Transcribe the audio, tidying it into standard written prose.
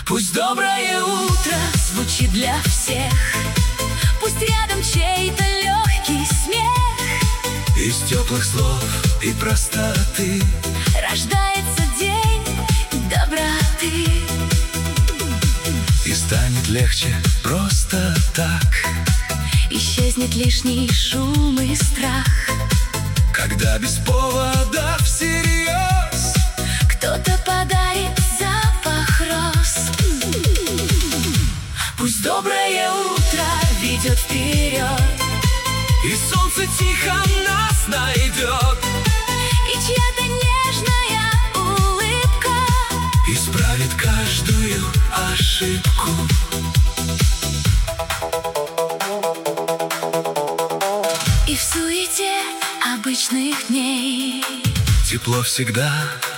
Пусть доброе утро звучит для всех, пусть рядом чей-то легкий смех. Из теплых слов и простоты рождается день доброты. И станет легче просто так. Исчезнет лишний шум и страх, когда без повода всерьез кто-то подарит запах роз. Пусть доброе утро ведет вперед, и солнце тихо нас найдет, и чья-то нежная улыбка исправит каждую ошибку. И в суете обычных дней тепло всегда